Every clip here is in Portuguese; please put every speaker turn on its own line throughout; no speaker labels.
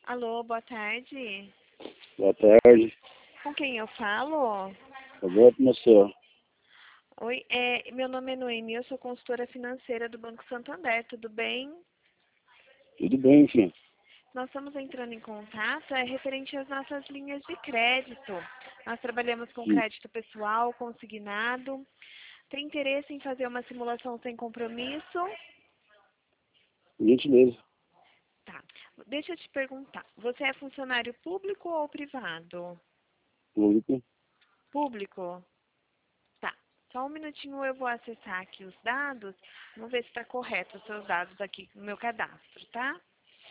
Alô, boa tarde.
Boa tarde.
Com quem eu falo?
Roberto Marcel.
Oi, meu nome é Noemi, eu sou consultora financeira do Banco Santander, tudo bem?
Tudo bem, filho?
Nós estamos entrando em contato, referente às nossas linhas de crédito. Nós trabalhamos com
Sim.
crédito pessoal, consignado. Tem interesse em fazer uma simulação sem compromisso?
Por gentileza.
Tá. Deixa eu te perguntar, você é funcionário público ou privado?
Público.
Público? Tá. Só um minutinho, eu vou acessar aqui os dados. Vamos ver se está correto os seus dados aqui no meu cadastro, tá?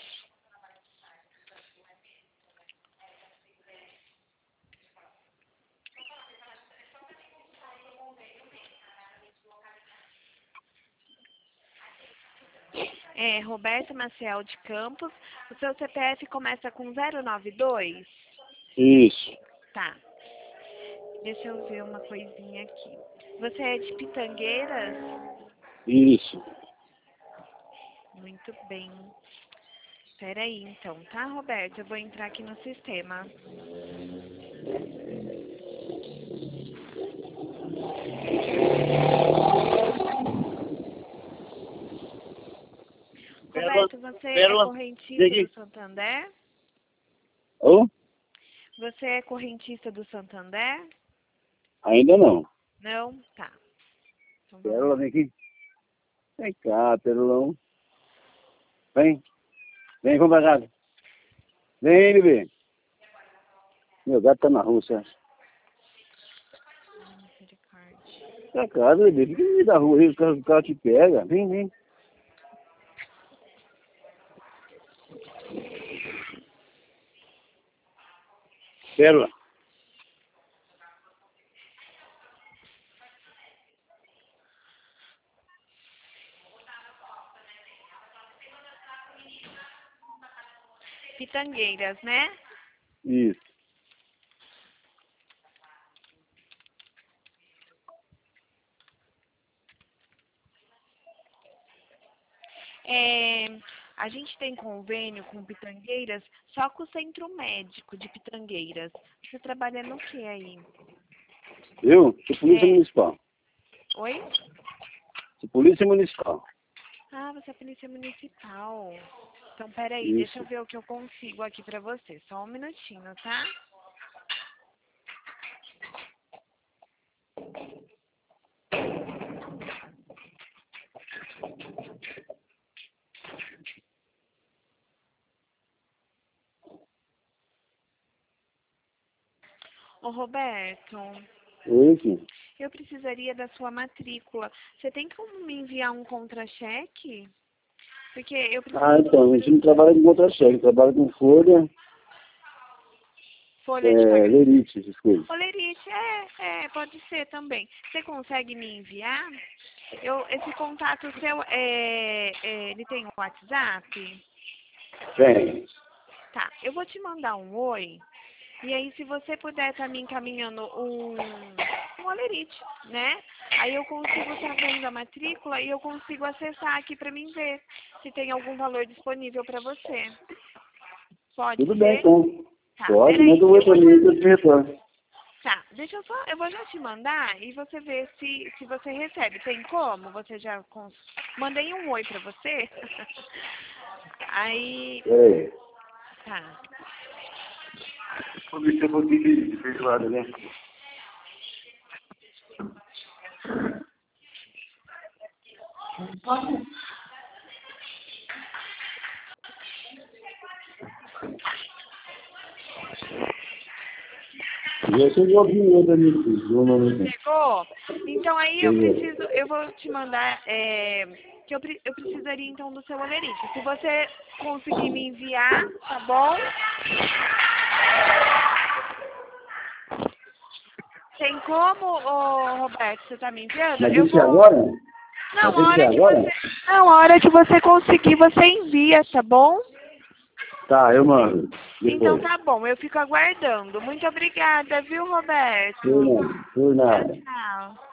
Roberto Maciel de Campos. O seu CPF começa com 092?
Isso.
Tá. Deixa eu ver uma coisinha aqui. Você é de Pitangueiras?
Isso.
Muito bem. Espera aí, então, tá, Roberto? Eu vou entrar aqui no sistema. Roberto, você é correntista do Santander?
Ô?
Você é correntista do Santander?
Ainda não.
Não? Tá. Então, vamos
Pérola,
lá.
vem aqui. Vem cá, Perolão. Vem. Vem, vamos pra casa. Vem, bebê. Meu gato tá na rua, você acha?
Misericórdia.
Pra casa, bebê. Fica no meio da rua aí, o cara te pega. Vem, vem. Pérola.
Pitangueiras, né?
Isso.
A gente tem convênio com Pitangueiras só com o Centro Médico de Pitangueiras. Você trabalha no que aí?
Eu? Sou polícia municipal.
Oi?
Sou polícia municipal.
Ah, você é polícia municipal. Então, peraí, deixa
Isso.
eu ver o que eu consigo aqui pra você. Só um minutinho, tá? Ô, Roberto,
Oi, filho.
eu precisaria da sua matrícula. Você tem como me enviar um contra-cheque? Porque eu preciso
Ah,
do
então, a gente não
número...
trabalha com contra-cheque, trabalha com folha,
Folha de pagamento.
lerite, essas coisas.
Olerite, pode ser também. Você consegue me enviar? Esse contato seu, ele tem um WhatsApp?
Vem.
Tá, eu vou te mandar um oi. E aí, se você puder estar me encaminhando um olerite, né? Aí eu consigo estar vendo a matrícula e eu consigo acessar aqui para mim ver se tem algum valor disponível para você. Pode
Tudo bem,
ser?
então.
Tá,
Pode,
peraí.
manda o oi pra mim que eu te retorno.
Tá, eu vou já te mandar e você vê se você recebe. Tem como? Você já mandei um oi pra você? Aí,
Peraí.
tá.
Vou ver se eu vou ter de feijoada, né? Já chegou alguém outro ali, no momento.
Chegou? Então aí
Chegou.
eu vou te mandar, que eu precisaria então do seu olerite. Se você conseguir me enviar, tá bom? Tem como, ô, Roberto, você tá me enviando?
Mas
Eu
tem que ser
vou.
agora?
Não,
Mas tem que ser agora?
a hora que você conseguir, você envia, tá bom?
Tá, eu mando.
Então
Depois.
tá bom, eu fico aguardando. Muito obrigada, viu, Roberto?
Por nada. Por
Tchau,
nada.
tchau.